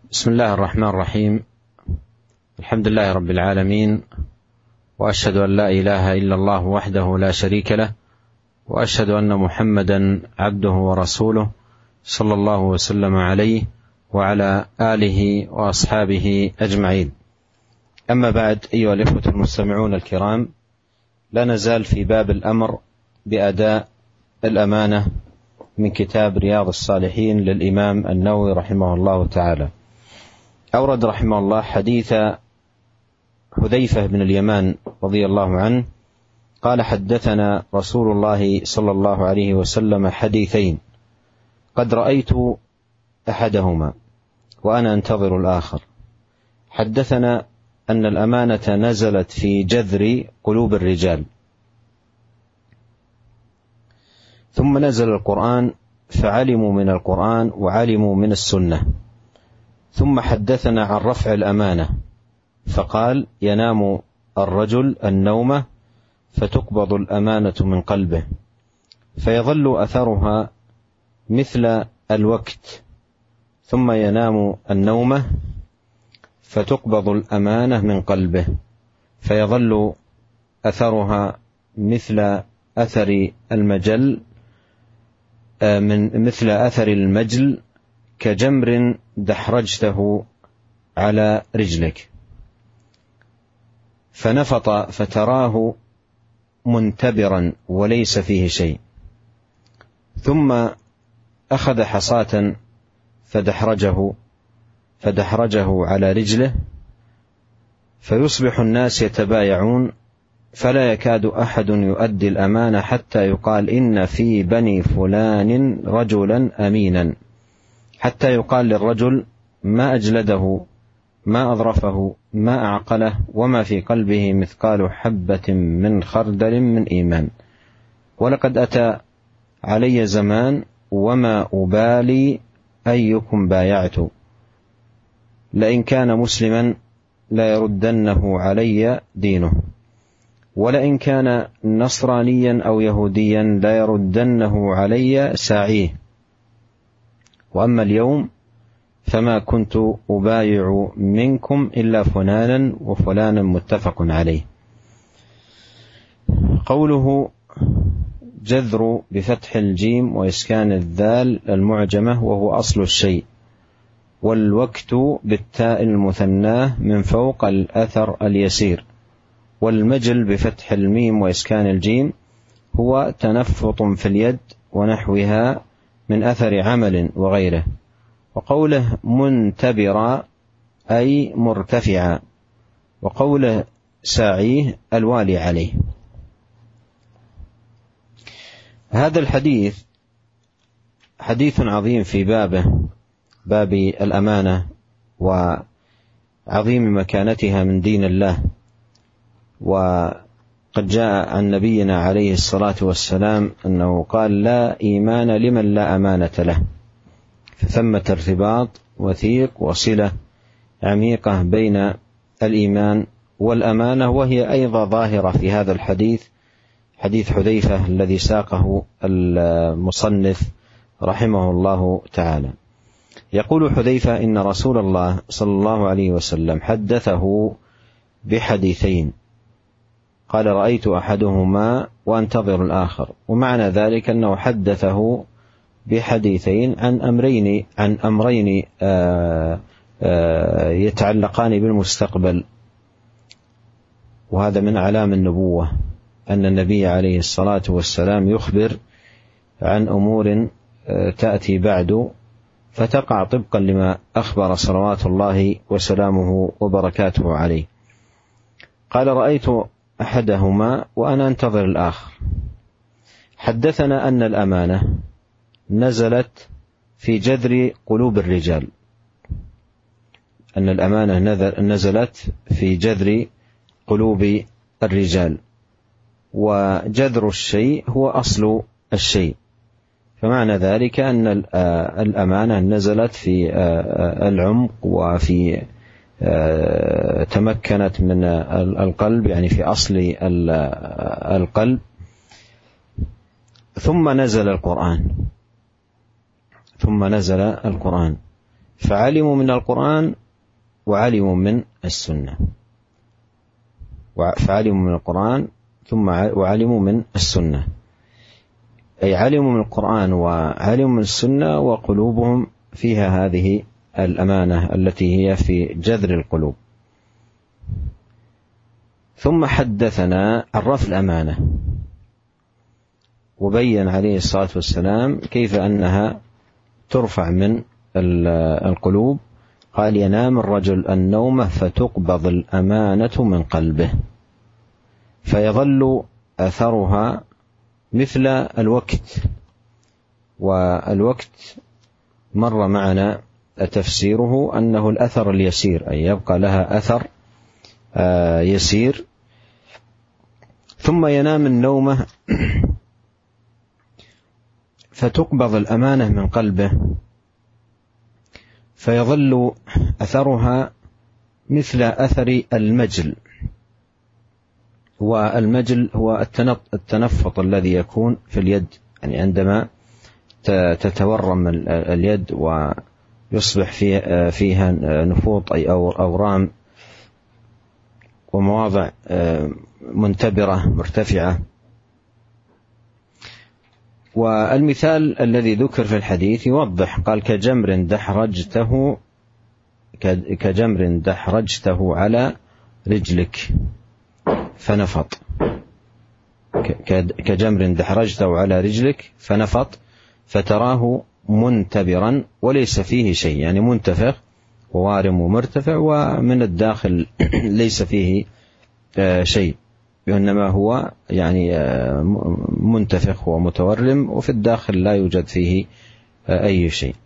بسم الله الرحمن الرحيم. الحمد لله رب العالمين، وأشهد أن لا إله إلا الله وحده لا شريك له، وأشهد أن محمدا عبده ورسوله صلى الله وسلم عليه وعلى آله وأصحابه أجمعين. أما بعد، أيها الإخوة المستمعون الكرام، لا نزال في باب الأمر بأداء الأمانة من كتاب رياض الصالحين للإمام النووي رحمه الله تعالى. أورد رحمه الله حديث حذيفة بن اليمان رضي الله عنه قال: حدثنا رسول الله صلى الله عليه وسلم حديثين قد رأيت أحدهما وأنا أنتظر الآخر. حدثنا أن الأمانة نزلت في جذر قلوب الرجال، ثم نزل القرآن فعلموا من القرآن وعلموا من السنة. ثم حدثنا عن رفع الأمانة فقال: ينام الرجل النومة فتقبض الأمانة من قلبه فيظل أثرها مثل الوقت، ثم ينام النومة فتقبض الأمانة من قلبه فيظل أثرها مثل أثر المجل مثل أثر المجل كجمر دحرجته على رجلك فنفط فتراه منتبرا وليس فيه شيء، ثم أخذ حصاة فدحرجه على رجله فيصبح الناس يتبايعون فلا يكاد أحد يؤدي الأمانة حتى يقال: إن في بني فلان رجلا أمينا، حتى يقال للرجل: ما أجلده، ما أظرفه، ما أعقله، وما في قلبه مثقال حبة من خردل من إيمان. ولقد أتى علي زمان وما أبالي أيكم بايعت، لئن كان مسلما لا يردنه علي دينه، ولئن كان نصرانيا أو يهوديا لا يردنه علي ساعيه. وأما اليوم فما كنت أبايع منكم إلا فلانا وفلانا، متفق عليه. قوله جذر بفتح الجيم وإسكان الذال المعجمة وهو أصل الشيء، والوقت بالتاء المثناه من فوق الأثر اليسير، والمجل بفتح الميم وإسكان الجيم هو تنفط في اليد ونحوها من أثر عمل وغيره. وقوله منتبرا أي مرتفعا، وقوله ساعيه الوالي عليه. هذا الحديث حديث عظيم في باب الأمانة وعظيم مكانتها من دين الله. وقد جاء عن نبينا عليه الصلاة والسلام أنه قال: لا إيمان لمن لا أمانة له. فثمة ارتباط وثيق وصلة عميقة بين الإيمان والأمانة، وهي أيضا ظاهرة في هذا الحديث، حديث حذيفة الذي ساقه المصنف رحمه الله تعالى. يقول حذيفة: إن رسول الله صلى الله عليه وسلم حدثه بحديثين قال: رأيت أحدهما وأنتظر الآخر. ومعنى ذلك أنه حدثه بحديثين عن أمرين يتعلقان بالمستقبل، وهذا من علام النبوة، أن النبي عليه الصلاة والسلام يخبر عن أمور تأتي بعد فتقع طبقا لما أخبر صلوات الله وسلامه وبركاته عليه. قال: رأيت أحدهما وأنا أنتظر الآخر. حدثنا أن الأمانة نزلت في جذر قلوب الرجال، أن الأمانة نزلت في جذر قلوب الرجال، وجذر الشيء هو أصل الشيء، فمعنى ذلك أن الأمانة نزلت في العمق وفي تمكنت من القلب، يعني في أصل القلب. ثم نزل القرآن فعلموا من القرآن وعلموا من السنة، فعلموا من القرآن ثم وعلموا من السنة، أي علموا من القرآن وعلموا من السنة وقلوبهم فيها هذه الأمانة التي هي في جذر القلوب. ثم حدثنا عن رفع الأمانة، وبين عليه الصلاة والسلام كيف أنها ترفع من القلوب. قال: ينام الرجل النوم فتقبض الأمانة من قلبه فيظل أثرها مثل الوقت. والوقت مر معنا تفسيره أنه الأثر اليسير، أي يبقى لها أثر يسير. ثم ينام النوم فتقبض الأمانة من قلبه فيظل أثرها مثل أثر المجل. والمجل هو التنفط الذي يكون في اليد، يعني عندما تتورم اليد ويصبح فيها نفوط أي أورام ومواضع منتبرة مرتفعة. والمثال الذي ذكر في الحديث يوضح، قال: كجمر دحرجته على رجلك فنفط. كجمر دحرجته على رجلك فنفط فتراه منتبرا وليس فيه شيء، يعني منتفخ ووارم ومرتفع، ومن الداخل ليس فيه شيء، إنما هو يعني منتفخ ومتورم، وفي الداخل لا يوجد فيه أي شيء.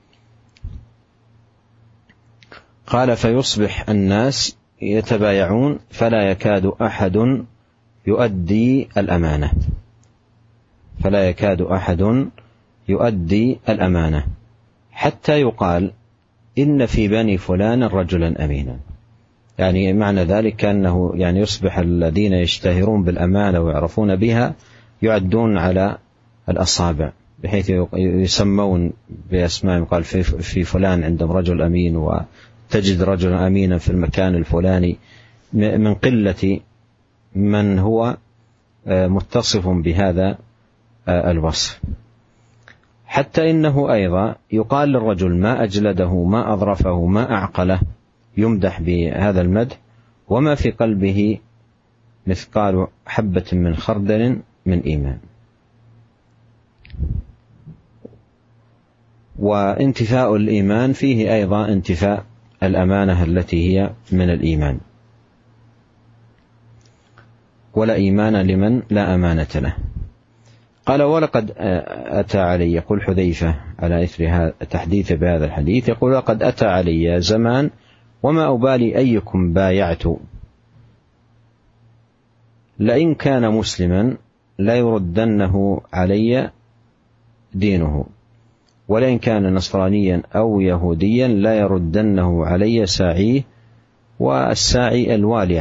قال: فيصبح الناس يتبايعون فلا يكاد أحد يؤدي الأمانة، فلا يكاد أحد يؤدي الأمانة حتى يقال: إن في بني فلان رجلا أمينا. يعني معنى ذلك أنه يعني يصبح الذين يشتهرون بالأمانة ويعرفون بها يعدون على الأصابع، بحيث يسمون بأسماء، قال في فلان عندهم رجل أمين، وتجد رجلا أمينا في المكان الفلاني، من قلة من هو متصف بهذا الوصف. حتى إنه أيضا يقال للرجل: ما أجلده، ما أظرفه، ما أعقله، يمدح بهذا المدح، وما في قلبه مثقال حبة من خردل من إيمان. وانتفاء الإيمان فيه أيضا انتفاء الأمانة التي هي من الإيمان. ولا إيمان لمن لا أمانة له. قال: ولقد أتى علي، يقول حذيفة على إثر تحديث بهذا الحديث، يقول: لقد أتى علي زمان وما أبالي أيكم بايعت، لئن كان مسلما لا يردنه علي دينه، ولئن كان نصرانيا أو يهوديا لا يردنه علي ساعيه، والساعي الوالي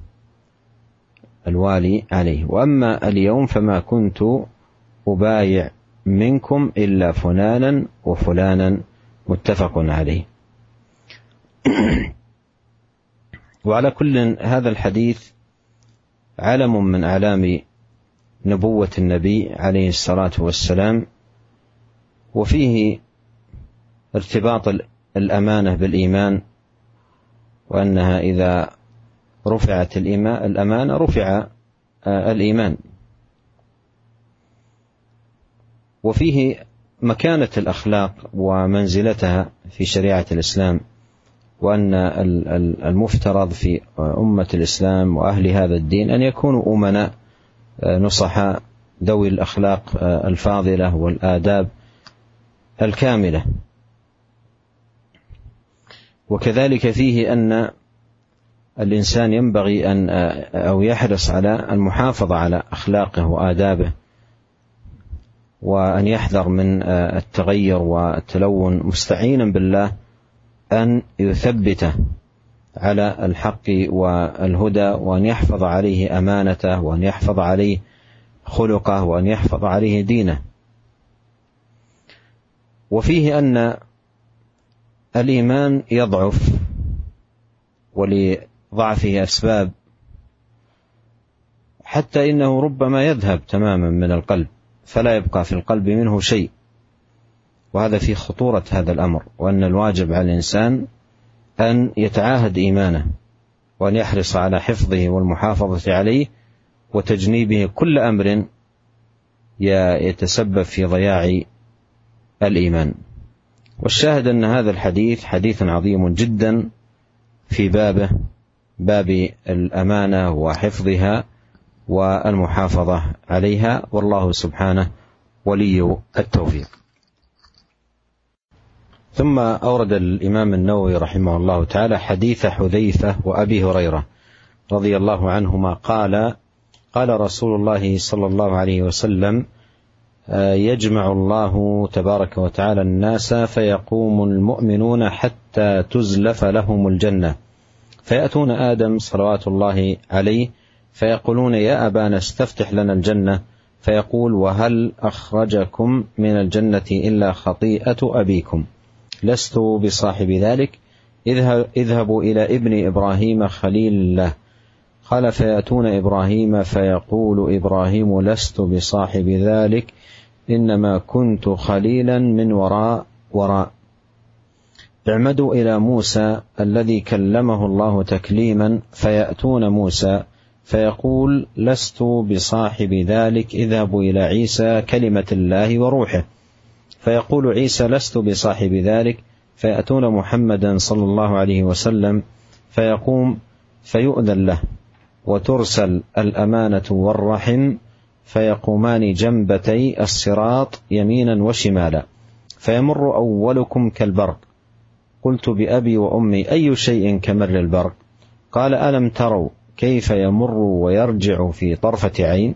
عليه. وأما اليوم فما كنت أبايع منكم إلا فلانا وفلانا، متفق عليه. وعلى كل هذا الحديث علم من أعلام نبوة النبي عليه الصلاة والسلام، وفيه ارتباط الأمانة بالإيمان، وأنها إذا رفعت الأمانة رفع الإيمان. وفيه مكانة الأخلاق ومنزلتها في شريعة الإسلام، وأن المفترض في أمة الإسلام وأهل هذا الدين أن يكونوا أمناء نصحاء ذوي الأخلاق الفاضلة والآداب الكاملة. وكذلك فيه أن الإنسان ينبغي أو يحرص على المحافظة على أخلاقه وآدابه، وأن يحذر من التغير والتلون، مستعينا بالله أن يثبته على الحق والهدى، وأن يحفظ عليه أمانته، وأن يحفظ عليه خلقه، وأن يحفظ عليه دينه. وفيه أن الإيمان يضعف، ولضعفه أسباب، حتى إنه ربما يذهب تماما من القلب فلا يبقى في القلب منه شيء، وهذا في خطورة هذا الأمر، وأن الواجب على الإنسان أن يتعاهد إيمانه، وأن يحرص على حفظه والمحافظة عليه، وتجنيبه كل أمر يتسبب في ضياع الإيمان. والشاهد أن هذا الحديث حديث عظيم جدا في باب الأمانة وحفظها والمحافظة عليها، والله سبحانه ولي التوفيق. ثم أورد الإمام النووي رحمه الله تعالى حديث حذيفة وأبي هريرة رضي الله عنهما قال رسول الله صلى الله عليه وسلم: يجمع الله تبارك وتعالى الناس فيقوم المؤمنون حتى تزلف لهم الجنة، فيأتون آدم صلوات الله عليه فيقولون: يا أبانا استفتح لنا الجنة، فيقول: وهل أخرجكم من الجنة إلا خطيئة أبيكم؟ لست بصاحب ذلك، اذهبوا إلى ابن إبراهيم خليل الله. قال: فيأتون إبراهيم فيقول إبراهيم: لست بصاحب ذلك، إنما كنت خليلا من وراء. اعمدوا إلى موسى الذي كلمه الله تكليما، فيأتون موسى فيقول: لست بصاحب ذلك، اذهبوا إلى عيسى كلمة الله وروحه. فيقول عيسى: لست بصاحب ذلك. فيأتون محمدا صلى الله عليه وسلم فيقوم فيؤذن له، وترسل الأمانة والرحم، فيقومان جنبتي الصراط يمينا وشمالا، فيمر أولكم كالبرق. قلت: بأبي وأمي أي شيء كمر البرق؟ قال: ألم تروا كيف يمر ويرجع في طرفة عين؟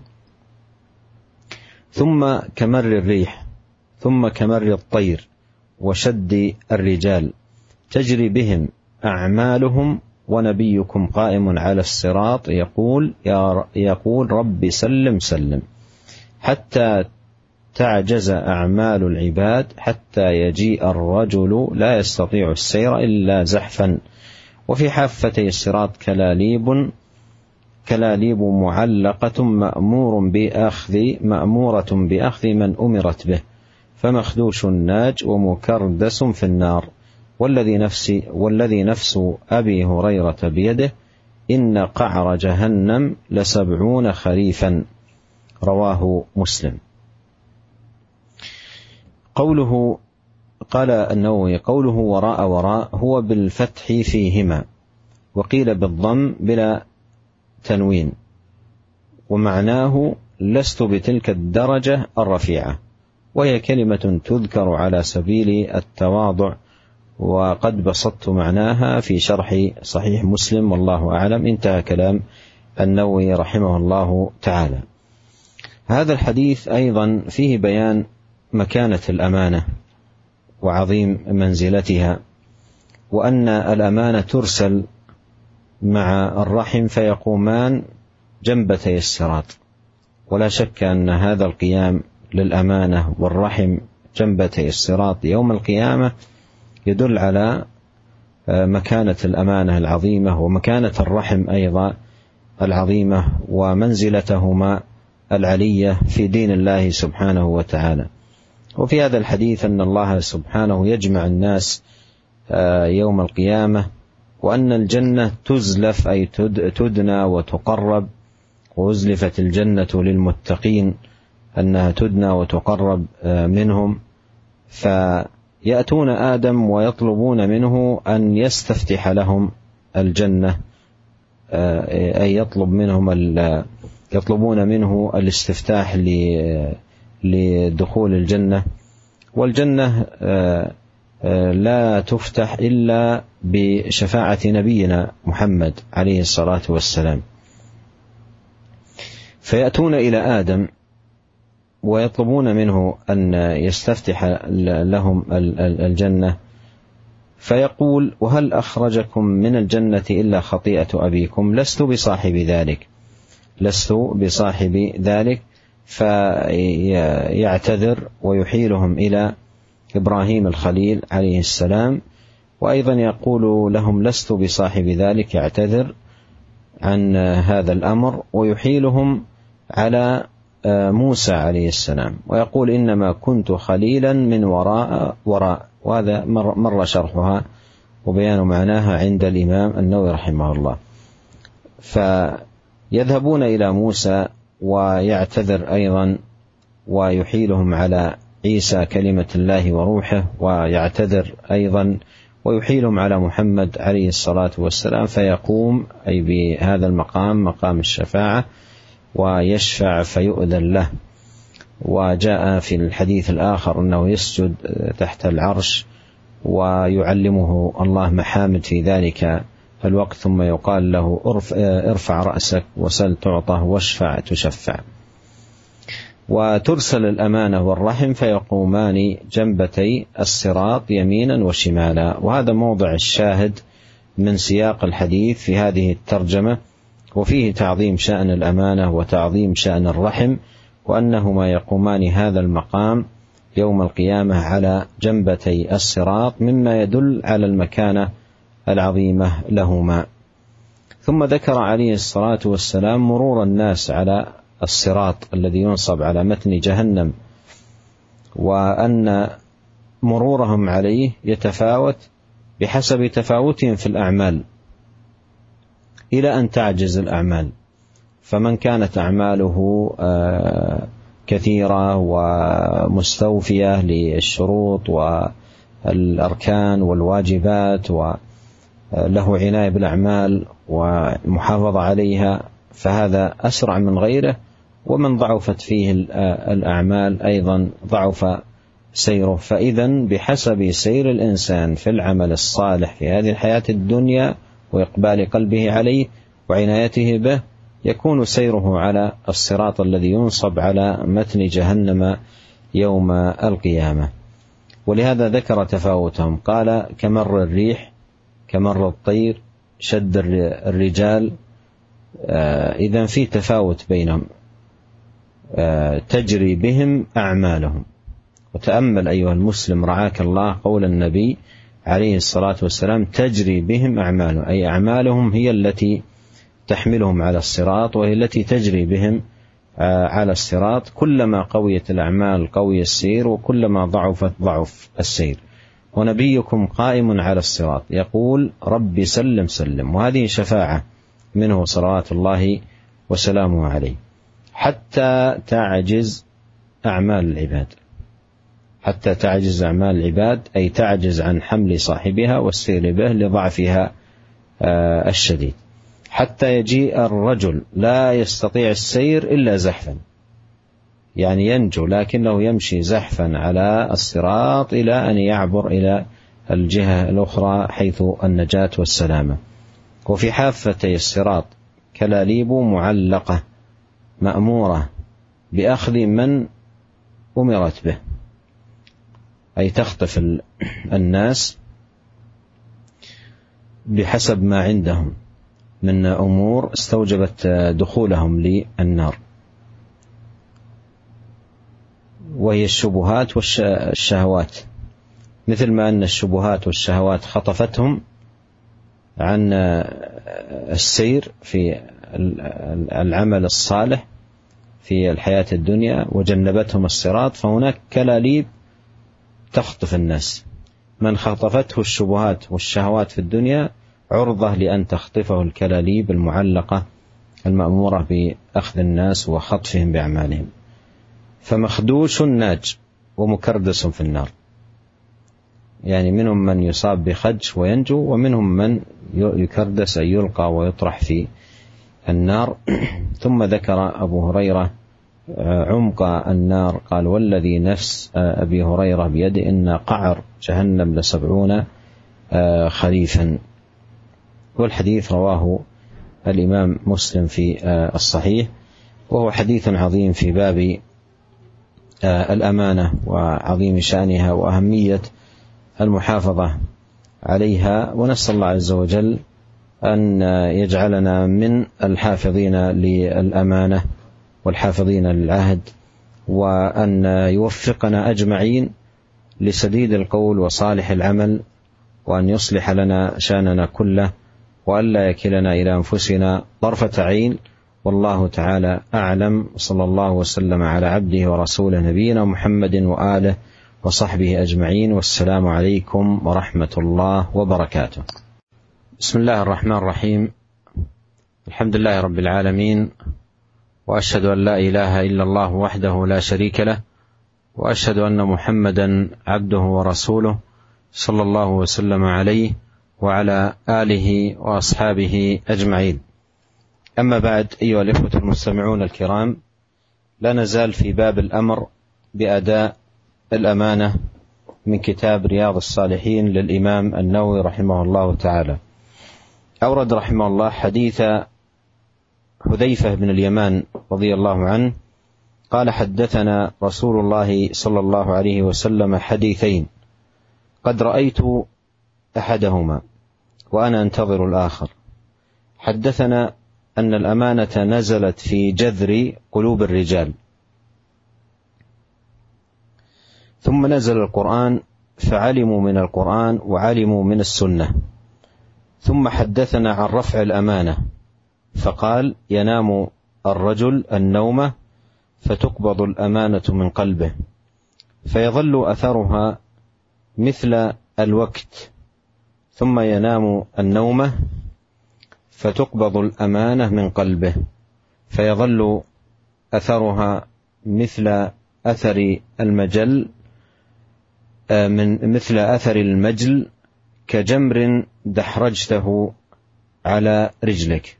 ثم كمر الريح، ثم كمر الطير وشد الرجال، تجري بهم أعمالهم، ونبيكم قائم على الصراط يقول: رب سلم سلم، حتى تعجز أعمال العباد، حتى يجيء الرجل لا يستطيع السير إلا زحفا، وفي حافتي الصراط كلاليب معلقة مأمورة بأخذ من أمرت به، فمخدوش ناج ومكردس في النار، والذي نفس أبي هريرة بيده، إن قعر جهنم ل70 خريفا. رواه مسلم. قوله قال النووي: قوله وراء هو بالفتح فيهما، وقيل بالضم بلا تنوين، ومعناه لست بتلك الدرجة الرفيعة، وهي كلمة تذكر على سبيل التواضع، وقد بسطت معناها في شرح صحيح مسلم، والله أعلم. انتهى كلام النووي رحمه الله تعالى. هذا الحديث أيضا فيه بيان مكانة الأمانة وعظيم منزلتها، وأن الأمانة ترسل مع الرحم فيقومان جنبتي الصراط، ولا شك أن هذا القيام للأمانة والرحم جنبتي الصراط يوم القيامة يدل على مكانة الأمانة العظيمة، ومكانة الرحم أيضا العظيمة، ومنزلتهما العلية في دين الله سبحانه وتعالى. وفي هذا الحديث أن الله سبحانه يجمع الناس يوم القيامة، وأن الجنة تزلف أي تدنى وتقرب، وأزلفت الجنة للمتقين أنها تدنى وتقرب منهم، فيأتون آدم ويطلبون منه أن يستفتح لهم الجنة، أي يطلبون منه الاستفتاح لدخول الجنة. والجنة لا تفتح إلا بشفاعة نبينا محمد عليه الصلاة والسلام. فيأتون إلى آدم ويطلبون منه أن يستفتح لهم الجنة، فيقول: وهل أخرجكم من الجنة إلا خطيئة أبيكم؟ لست بصاحب ذلك. فيعتذر ويحيلهم إلى إبراهيم الخليل عليه السلام، وأيضا يقول لهم لست بصاحب ذلك، يعتذر عن هذا الأمر ويحيلهم على موسى عليه السلام، ويقول إنما كنت خليلا من وراء. وهذا مر شرحها وبيان معناها عند الإمام النووي رحمه الله. فيذهبون إلى موسى ويعتذر أيضا ويحيلهم على عيسى كلمة الله وروحه، ويعتذر أيضا ويحيلهم على محمد عليه الصلاة والسلام، فيقوم أي بهذا المقام مقام الشفاعة ويشفع فيؤذن له. وجاء في الحديث الآخر أنه يسجد تحت العرش ويعلمه الله محامد في ذلك الوقت، ثم يقال له ارفع رأسك وسل تعطى واشفع تشفع. وترسل الأمانة والرحم فيقومان جنبتي الصراط يمينا وشمالا. وهذا موضع الشاهد من سياق الحديث في هذه الترجمة، وفيه تعظيم شأن الأمانة وتعظيم شأن الرحم، وأنهما يقومان هذا المقام يوم القيامة على جنبتي الصراط، مما يدل على المكانة العظيمة لهما. ثم ذكر عليه الصلاة والسلام مرور الناس على الصراط الذي ينصب على متن جهنم، وأن مرورهم عليه يتفاوت بحسب تفاوتهم في الأعمال إلى أن تعجز الأعمال. فمن كانت أعماله كثيرة ومستوفية للشروط والأركان والواجبات وله عناية بالأعمال ومحافظة عليها، فهذا أسرع من غيره. ومن ضعفت فيه الأعمال أيضا ضعف سيره. فإذا بحسب سير الإنسان في العمل الصالح في هذه الحياة الدنيا وإقبال قلبه عليه وعنايته به، يكون سيره على الصراط الذي ينصب على متن جهنم يوم القيامة. ولهذا ذكر تفاوتهم، قال كمر الريح، كمر الطير، شد الرجال. إذن في تفاوت بينهم، تجري بهم أعمالهم. وتأمل أيها المسلم رعاك الله قول النبي عليه الصلاة والسلام تجري بهم أعمالهم، أي أعمالهم هي التي تحملهم على الصراط، وهي التي تجري بهم على الصراط. كلما قويت الأعمال قوي السير، وكلما ضعفت ضعف السير. ونبيكم قائم على الصراط يقول ربي سلم سلم. وهذه شفاعة منه صلوات الله وسلامه عليه، حتى تعجز أعمال العباد، حتى تعجز أعمال العباد، أي تعجز عن حمل صاحبها والسير به لضعفها الشديد، حتى يجيء الرجل لا يستطيع السير إلا زحفا، يعني ينجو لكنه يمشي زحفا على الصراط إلى أن يعبر إلى الجهة الأخرى حيث النجاة والسلامة. وفي حافتي الصراط كلاليب معلقة مأمورة بأخذ من أمرت به، أي تخطف الناس بحسب ما عندهم من أمور استوجبت دخولهم للنار، وهي الشبهات والشهوات. مثل ما أن الشبهات والشهوات خطفتهم عن السير في العمل الصالح في الحياة الدنيا وجنبتهم الصراط، فهناك كلاليب تخطف الناس. من خطفته الشبهات والشهوات في الدنيا عرضة لأن تخطفه الكلاليب المعلقة المأمورة بأخذ الناس وخطفهم بأعمالهم. فمخدوش ناج ومكردس في النار، يعني منهم من يصاب بخدش وينجو، ومنهم من يكردس أي يلقى ويطرح في النار. ثم ذكر أبو هريرة عمق النار، قال والذي نفس أبي هريرة بيده إن قعر جهنم ل70 خريفا. والحديث رواه الإمام مسلم في الصحيح، وهو حديث عظيم في باب الأمانة وعظيم شأنها وأهمية المحافظة عليها. ونسأل الله عز وجل أن يجعلنا من الحافظين للأمانة والحافظين للعهد، وأن يوفقنا أجمعين لسديد القول وصالح العمل، وأن يصلح لنا شأننا كله، وأن لا يكلنا إلى أنفسنا طرفة عين، والله تعالى أعلم. صلى الله وسلم على عبده ورسوله نبينا محمد وآله وصحبه أجمعين، والسلام عليكم ورحمة الله وبركاته. بسم الله الرحمن الرحيم. الحمد لله رب العالمين، وأشهد أن لا إله إلا الله وحده لا شريك له، وأشهد أن محمدا عبده ورسوله صلى الله وسلم عليه وعلى آله وأصحابه أجمعين. أما بعد، أيها الإخوة المستمعون الكرام، لا نزال في باب الأمر بأداء الأمانة من كتاب رياض الصالحين للإمام النووي رحمه الله تعالى. أورد رحمه الله حديث حذيفة بن اليمان رضي الله عنه قال: حدثنا رسول الله صلى الله عليه وسلم حديثين قد رأيت أحدهما وأنا أنتظر الآخر. حدثنا أن الأمانة نزلت في جذر قلوب الرجال، ثم نزل القرآن فعلموا من القرآن وعلموا من السنة. ثم حدثنا عن رفع الأمانة فقال: ينام الرجل النومة فتقبض الأمانة من قلبه فيظل أثرها مثل الوقت، ثم ينام النومة فتقبض الأمانة من قلبه فيظل أثرها مثل أثر المجل مثل أثر المجل كجمر دحرجته على رجلك،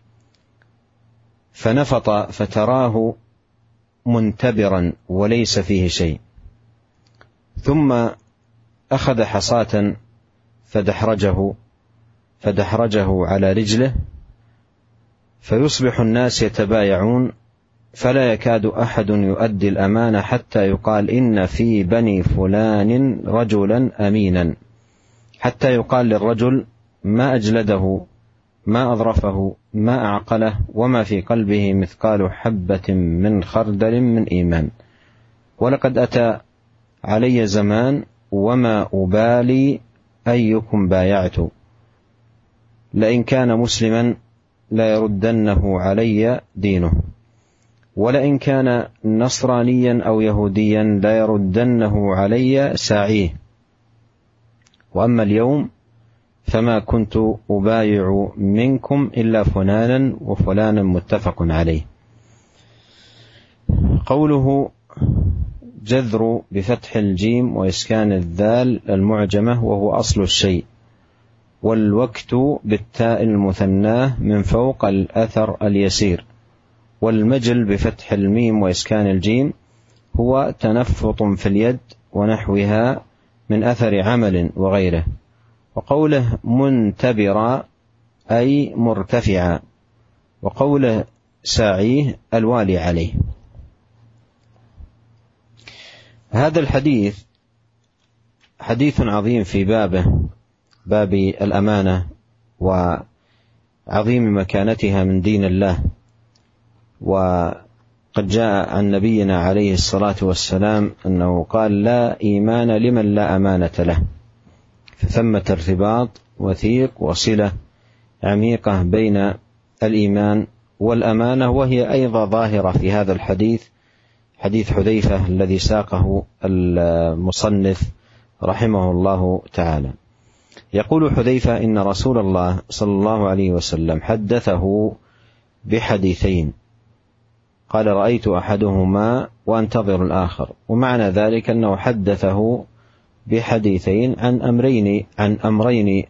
فنفط فتراه منتبرا وليس فيه شيء، ثم أخذ حصاة فدحرجه على رجله، فيصبح الناس يتبايعون فلا يكاد أحد يؤدي الأمانة حتى يقال: إن في بني فلان رجلا أمينا، حتى يقال للرجل: ما أجلده، ما أظرفه، ما أعقله، وما في قلبه مثقال حبة من خردل من إيمان. ولقد أتى علي زمان وما أبالي أيكم بايعت، لئن كان مسلما لا يردنه علي دينه، ولئن كان نصرانيا أو يهوديا لا يردنه علي ساعيه. وأما اليوم فما كنت أبايع منكم إلا فلانا وفلانا، متفق عليه. قوله جذر بفتح الجيم وإسكان الذال المعجمة وهو أصل الشيء، والوقت بالتاء المثناه من فوق الأثر اليسير، والمجل بفتح الميم وإسكان الجيم هو تنفط في اليد ونحوها من أثر عمل وغيره. وقوله منتبرا أي مرتفعا، وقوله ساعيه الوالي عليه. هذا الحديث حديث عظيم في باب الأمانة وعظيم مكانتها من دين الله. وقد جاء عن نبينا عليه الصلاة والسلام أنه قال: لا إيمان لمن لا أمانة له. فثمة ارتباط وثيق وصلة عميقة بين الإيمان والأمانة، وهي أيضا ظاهرة في هذا الحديث، حديث حذيفة الذي ساقه المصنف رحمه الله تعالى. يقول حذيفة: إن رسول الله صلى الله عليه وسلم حدثه بحديثين قال: رأيت أحدهما وأنتظر الآخر. ومعنى ذلك أنه حدثه بحديثين عن أمرين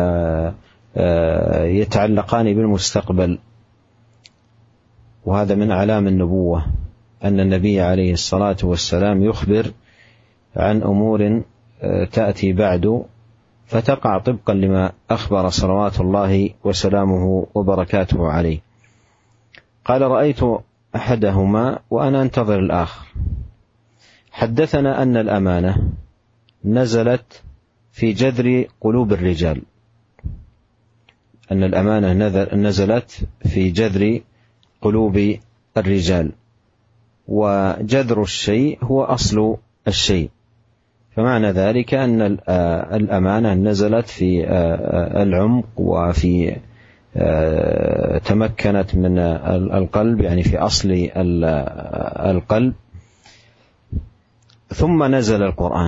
يتعلقان بالمستقبل، وهذا من علام النبوة، أن النبي عليه الصلاة والسلام يخبر عن أمور تأتي بعد فتقع طبقا لما أخبر صلوات الله وسلامه وبركاته عليه. قال: رأيت أحدهما وأنا أنتظر الآخر. حدثنا أن الأمانة نزلت في جذر قلوب الرجال، أن الأمانة نزلت في جذر قلوب الرجال، وجذر الشيء هو أصل الشيء، فمعنى ذلك أن الأمانة نزلت في العمق وفي تمكنت من القلب، يعني في أصل القلب. ثم نزل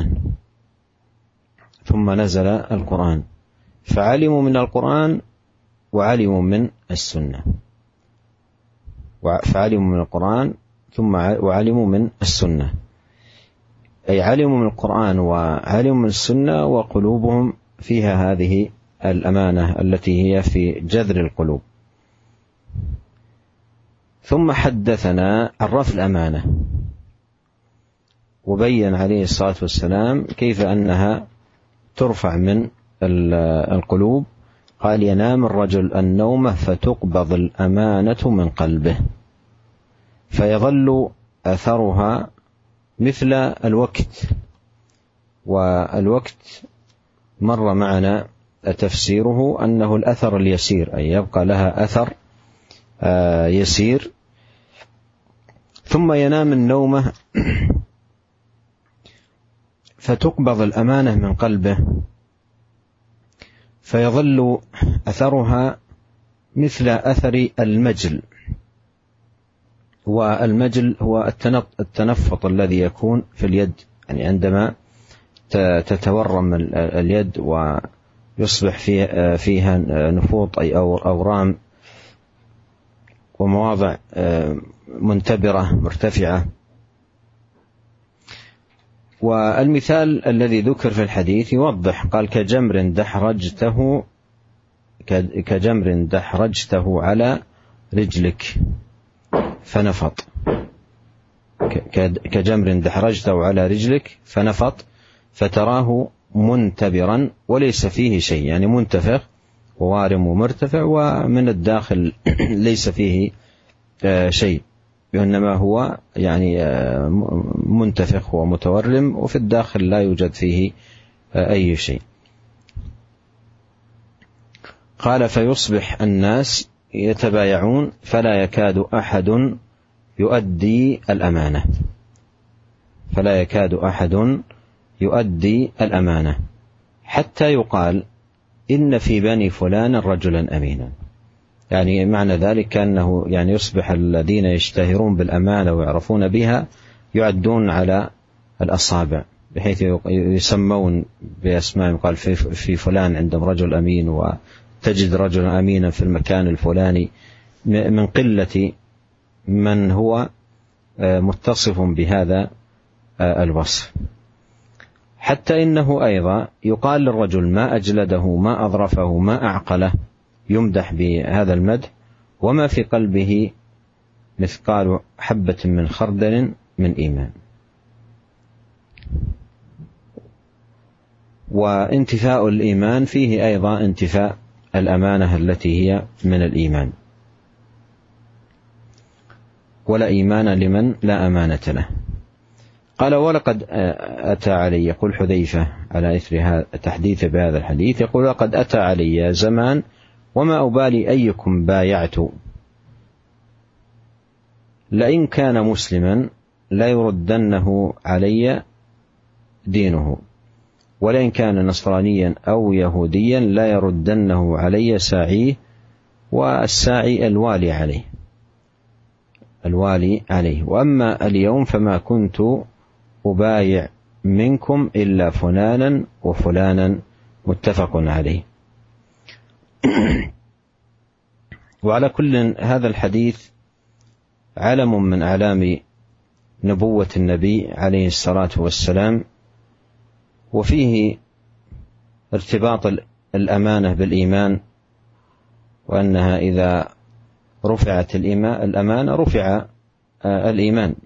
القرآن فعلموا من القرآن وعلموا من السنة، فعلموا من القرآن ثم وعلموا من السنة، أي علموا من القرآن وعلموا من السنة وقلوبهم فيها هذه الأمانة التي هي في جذر القلوب. ثم حدثنا عن رفع الأمانة، وبين عليه الصلاة والسلام كيف أنها ترفع من القلوب. قال: ينام الرجل النوم فتقبض الأمانة من قلبه فيظل أثرها مثل الوقت. والوقت مر معنا تفسيره أنه الأثر اليسير، أي يبقى لها أثر يسير. ثم ينام النوم فتقبض الأمانة من قلبه فيظل أثرها مثل أثر المجل. والمجل هو التنفط الذي يكون في اليد، يعني عندما تتورم اليد ويصبح فيها نفوط أي أورام ومواضع منتبرة مرتفعة. والمثال الذي ذكر في الحديث يوضح، قال: كجمر دحرجته على رجلك فنفط. كجمر دحرجته على رجلك فنفط فتراه منتبرا وليس فيه شيء، يعني منتفخ ووارم ومرتفع ومن الداخل ليس فيه شيء، إنما هو يعني منتفخ ومتورم وفي الداخل لا يوجد فيه أي شيء. قال: فيصبح الناس يتبايعون فلا يكاد أحد يؤدي الأمانة حتى يقال: إن في بني فلان رجلا أمينا. يعني معنى ذلك أنه يعني يصبح الذين يشتهرون بالأمانة ويعرفون بها يعدون على الأصابع، بحيث يسمون بأسماء، قال في فلان عندهم رجل أمين، وتجد رجلا أمينا في المكان الفلاني، من قلة من هو متصف بهذا الوصف. حتى إنه أيضا يقال للرجل: ما أجلده، ما أظرفه، ما أعقله، يمدح بهذا المدح، وما في قلبه مثقال حبة من خردل من إيمان. وانتفاء الإيمان فيه أيضا انتفاء الأمانة التي هي من الإيمان. ولا إيمان لمن لا أمانة له. قال: ولقد أتى علي، يقول حذيفة على إثر تحديث بهذا الحديث، يقول: لقد أتى علي زمان وما أبالي أيكم بايعت، لئن كان مسلما لا يردنه علي دينه، ولئن كان نصرانيا أو يهوديا لا يردنه علي ساعيه، والساعي الوالي عليه. وأما اليوم فما كنت أبايع منكم إلا فلانا وفلانا، متفق عليه. وعلى كل هذا الحديث علم من أعلام نبوة النبي عليه الصلاة والسلام، وفيه ارتباط الأمانة بالإيمان، وأنها إذا رفعت الأمانة رفع الإيمان.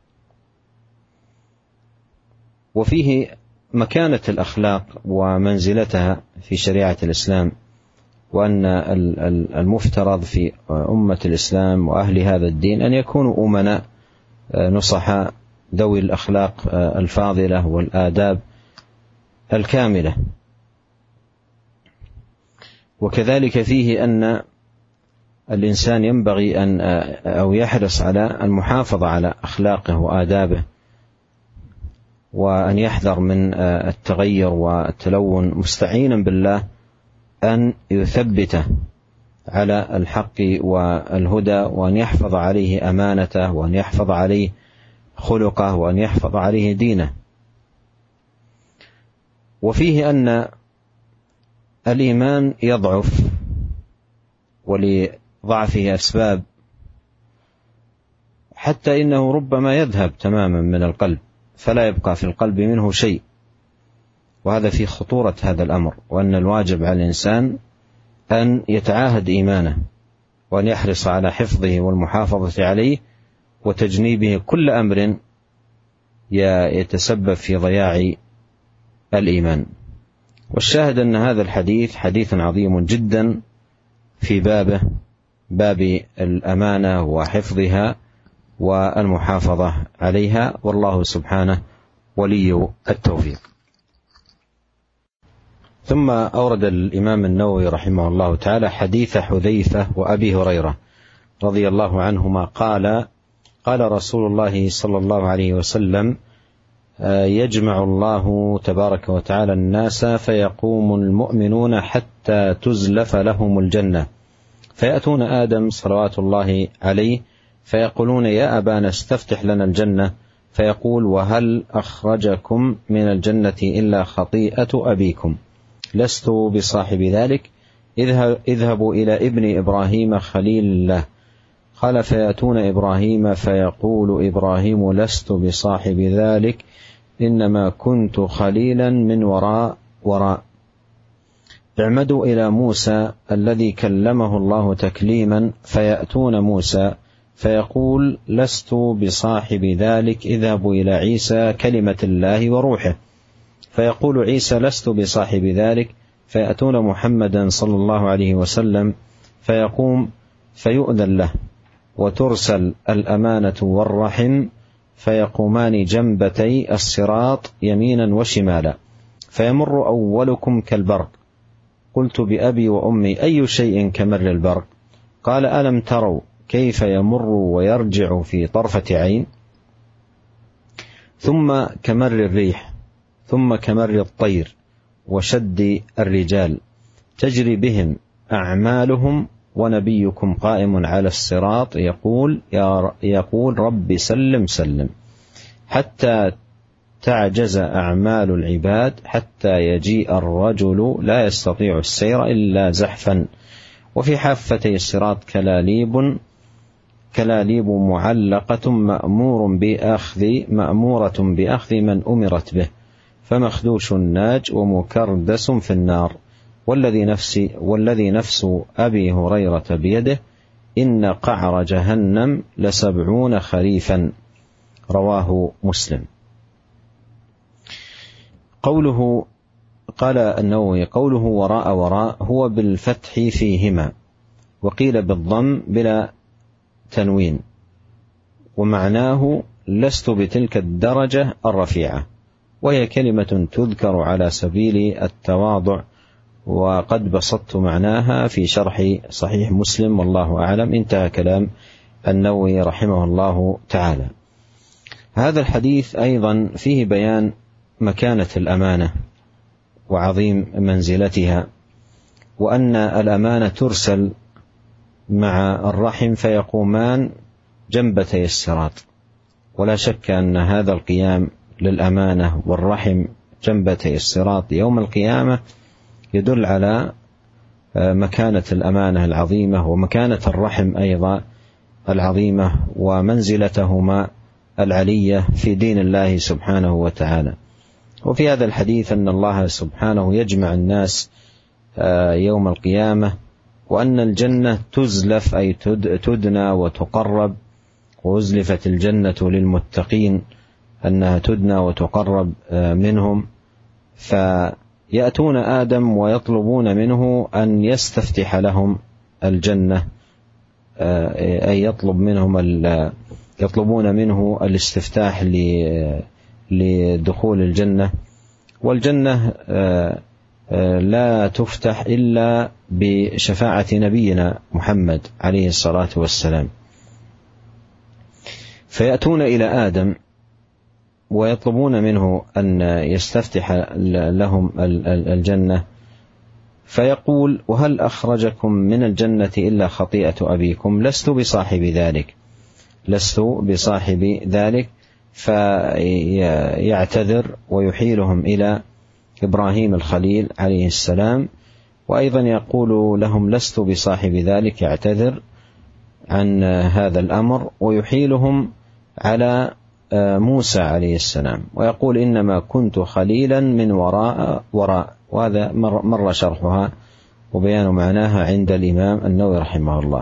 وفيه مكانة الأخلاق ومنزلتها في شريعة الإسلام، وأن المفترض في أمة الإسلام وأهل هذا الدين أن يكونوا أمناء نصحاء ذوي الأخلاق الفاضلة والآداب الكاملة. وكذلك فيه أن الإنسان ينبغي أو يحرص على المحافظة على أخلاقه وآدابه، وأن يحذر من التغير والتلون، مستعينا بالله أن يثبته على الحق والهدى، وأن يحفظ عليه أمانته، وأن يحفظ عليه خلقه، وأن يحفظ عليه دينه. وفيه أن الإيمان يضعف، ولضعفه أسباب، حتى إنه ربما يذهب تماما من القلب فلا يبقى في القلب منه شيء، وهذا في خطورة هذا الأمر، وأن الواجب على الإنسان أن يتعاهد إيمانه، وأن يحرص على حفظه والمحافظة عليه، وتجنيبه كل أمر يتسبب في ضياع الإيمان. والشاهد أن هذا الحديث حديث عظيم جدا في باب الأمانة وحفظها والمحافظة عليها، والله سبحانه ولي التوفيق. ثم أورد الإمام النووي رحمه الله تعالى حديث حذيفة وأبي هريرة رضي الله عنهما قال رسول الله صلى الله عليه وسلم: يجمع الله تبارك وتعالى الناس فيقوم المؤمنون حتى تزلف لهم الجنة، فيأتون آدم صلوات الله عليه فيقولون: يا أبانا استفتح لنا الجنة، فيقول: وهل أخرجكم من الجنة إلا خطيئة أبيكم؟ لست بصاحب ذلك، اذهبوا إلى ابن إبراهيم خليل الله. قال: فيأتون إبراهيم فيقول إبراهيم: لست بصاحب ذلك، إنما كنت خليلا من وراء. اعمدوا إلى موسى الذي كلمه الله تكليما، فيأتون موسى فيقول: لست بصاحب ذلك، اذهبوا إلى عيسى كلمة الله وروحه. فيقول عيسى: لست بصاحب ذلك. فيأتون محمدا صلى الله عليه وسلم فيقوم فيؤذن له، وترسل الأمانة والرحم، فيقومان جنبتي الصراط يمينا وشمالا، فيمر أولكم كالبرق. قلت: بأبي وأمي أي شيء كمر البرق؟ قال: ألم تروا كيف يمر ويرجع في طرفة عين؟ ثم كمر الريح، ثم كمر الطير وشد الرجال، تجري بهم أعمالهم، ونبيكم قائم على الصراط يقول: رب سلم سلم، حتى تعجز أعمال العباد، حتى يجيء الرجل لا يستطيع السير إلا زحفا، وفي حافتي الصراط كلاليب معلقة مأمورة بأخذ من أمرت به، فمخدوش ناج ومكردس في النار، والذي نفس أبي هريرة بيده، إن قعر جهنم ل70 خريفا. رواه مسلم. قال النووي: قوله وراء هو بالفتح فيهما، وقيل بالضم بلا تنوين، ومعناه لست بتلك الدرجة الرفيعة، وهي كلمة تذكر على سبيل التواضع، وقد بسطت معناها في شرح صحيح مسلم، والله أعلم. انتهى كلام النووي رحمه الله تعالى. هذا الحديث أيضا فيه بيان مكانة الأمانة وعظيم منزلتها، وأن الأمانة ترسل مع الرحم فيقومان جنبتي الصراط، ولا شك أن هذا القيام للأمانة والرحم جنبتي الصراط يوم القيامة يدل على مكانة الأمانة العظيمة، ومكانة الرحم أيضا العظيمة، ومنزلتهما العلية في دين الله سبحانه وتعالى. وفي هذا الحديث أن الله سبحانه يجمع الناس يوم القيامة، وأن الجنة تزلف أي تدنى وتقرب، وأزلفت الجنة للمتقين أنها تدنى وتقرب منهم، فيأتون آدم ويطلبون منه أن يستفتح لهم الجنة، أي يطلبون منه الاستفتاح لدخول الجنة. والجنة لا تفتح إلا بشفاعة نبينا محمد عليه الصلاة والسلام. فيأتون إلى آدم ويطلبون منه أن يستفتح لهم الجنة، فيقول: وهل أخرجكم من الجنة إلا خطيئة أبيكم؟ لست بصاحب ذلك. فيعتذر ويحيلهم إلى إبراهيم الخليل عليه السلام، وأيضا يقول لهم: لست بصاحب ذلك، يعتذر عن هذا الأمر، ويحيلهم على موسى عليه السلام، ويقول: إنما كنت خليلا من وراء. وهذا مر شرحها وبيان معناها عند الإمام النووي رحمه الله.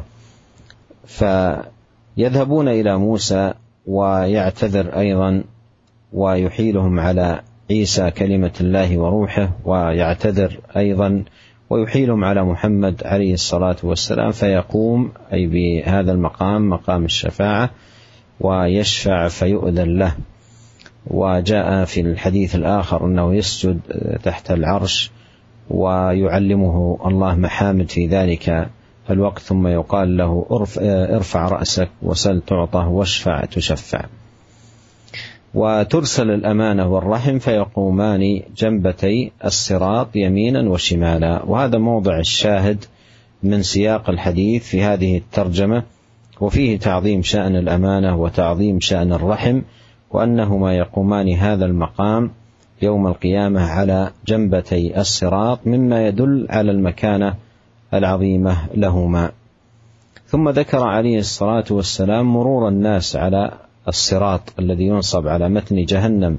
فيذهبون إلى موسى ويعتذر أيضا، ويحيلهم على عيسى كلمة الله وروحه، ويعتذر أيضا ويحيلهم على محمد عليه الصلاة والسلام، فيقوم أي بهذا المقام، مقام الشفاعة، ويشفع فيؤذن له. وجاء في الحديث الآخر أنه يسجد تحت العرش ويعلمه الله محامد في ذلك الوقت، ثم يقال له: ارفع رأسك وسل تعطى واشفع تشفع. وترسل الأمانة والرحم فيقومان جنبتي الصراط يمينا وشمالا. وهذا موضع الشاهد من سياق الحديث في هذه الترجمة، وفيه تعظيم شأن الأمانة وتعظيم شأن الرحم، وأنهما يقومان هذا المقام يوم القيامة على جنبتي الصراط، مما يدل على المكانة العظيمة لهما. ثم ذكر عليه الصلاة والسلام مرور الناس على الصراط الذي ينصب على متن جهنم،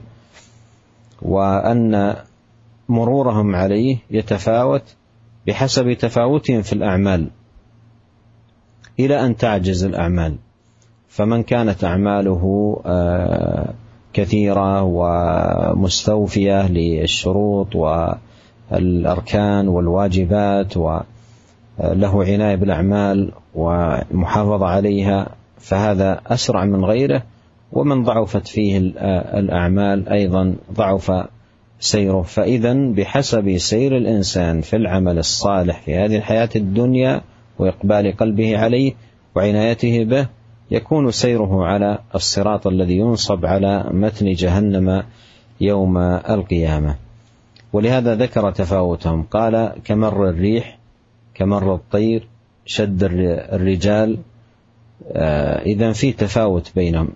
وأن مرورهم عليه يتفاوت بحسب تفاوتهم في الأعمال، إلى أن تعجز الأعمال. فمن كانت أعماله كثيرة ومستوفية للشروط والأركان والواجبات، وله عناية بالأعمال ومحافظة عليها، فهذا أسرع من غيره. ومن ضعفت فيه الأعمال أيضا ضعف سيره. فإذن بحسب سير الإنسان في العمل الصالح في هذه الحياة الدنيا وإقبال قلبه عليه وعنايته به، يكون سيره على الصراط الذي ينصب على متن جهنم يوم القيامة. ولهذا ذكر تفاوتهم، قال: كمر الريح، كمر الطير، شد الرجال. إذن في تفاوت بينهم،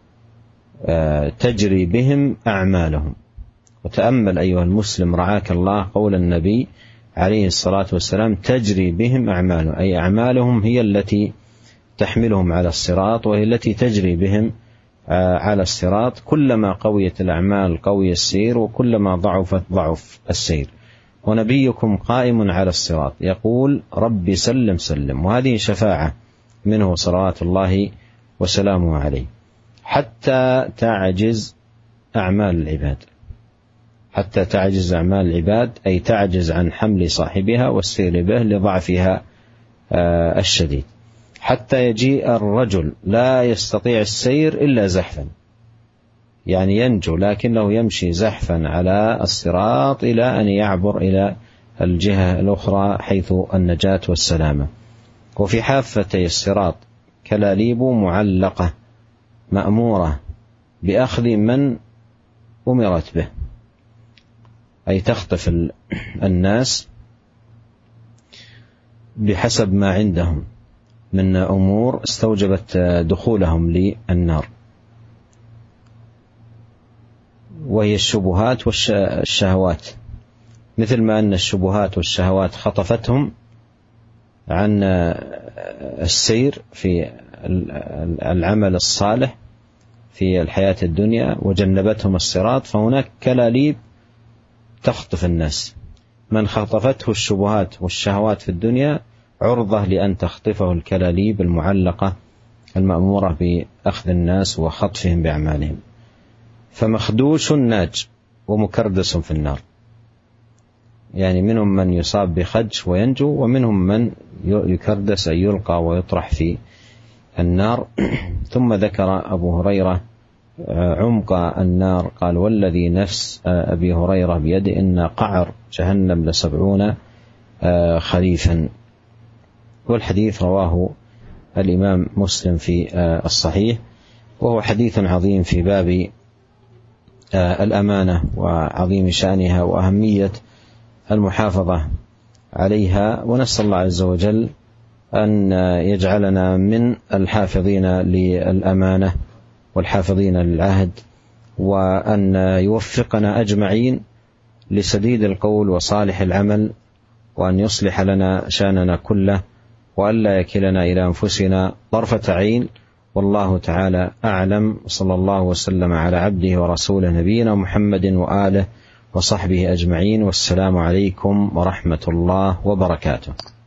تجري بهم أعمالهم. وتأمل أيها المسلم رعاك الله قول النبي عليه الصلاة والسلام: تجري بهم أعمالهم، أي أعمالهم هي التي تحملهم على الصراط، وهي التي تجري بهم على الصراط. كلما قويت الأعمال قوي السير، وكلما ضعفت ضعف السير. ونبيكم قائم على الصراط يقول: رب سلم سلم. وهذه شفاعة منه صلوات الله وسلامه عليه، حتى تعجز أعمال العباد، حتى تعجز أعمال العباد، أي تعجز عن حمل صاحبها والسير به لضعفها الشديد، حتى يجيء الرجل لا يستطيع السير إلا زحفا، يعني ينجو لكنه يمشي زحفا على الصراط إلى أن يعبر إلى الجهة الأخرى حيث النجاة والسلامة. وفي حافتي الصراط كلاليب معلقة مأمورة بأخذ من أمرت به، أي تخطف الناس بحسب ما عندهم من أمور استوجبت دخولهم للنار، وهي الشبهات والشهوات. مثل ما أن الشبهات والشهوات خطفتهم عن السير في العمل الصالح في الحياة الدنيا وجنبتهم الصراط، فهناك كلاليب تخطف الناس. من خطفته الشبهات والشهوات في الدنيا عرضة لأن تخطفه الكلاليب المعلقة المأمورة بأخذ الناس وخطفهم بأعمالهم. فمخدوش ناج ومكردس في النار، يعني منهم من يصاب بخدش وينجو، ومنهم من يكردس أي يلقى ويطرح في النار. ثم ذكر أبو هريرة عمق النار، قال: والذي نفس أبي هريرة بيده إن قعر جهنم ل70 خريفا. والحديث رواه الإمام مسلم في الصحيح، وهو حديث عظيم في باب الأمانة وعظيم شأنها وأهمية المحافظة عليها، ونسأل الله عز وجل أن يجعلنا من الحافظين للأمانة والحافظين للعهد، وأن يوفقنا أجمعين لسديد القول وصالح العمل، وأن يصلح لنا شأننا كله، وأن لا يكلنا إلى أنفسنا طرفة عين. والله تعالى أعلم، صلى الله وسلم على عبده ورسوله نبينا محمد وآله وصحبه أجمعين، والسلام عليكم ورحمة الله وبركاته.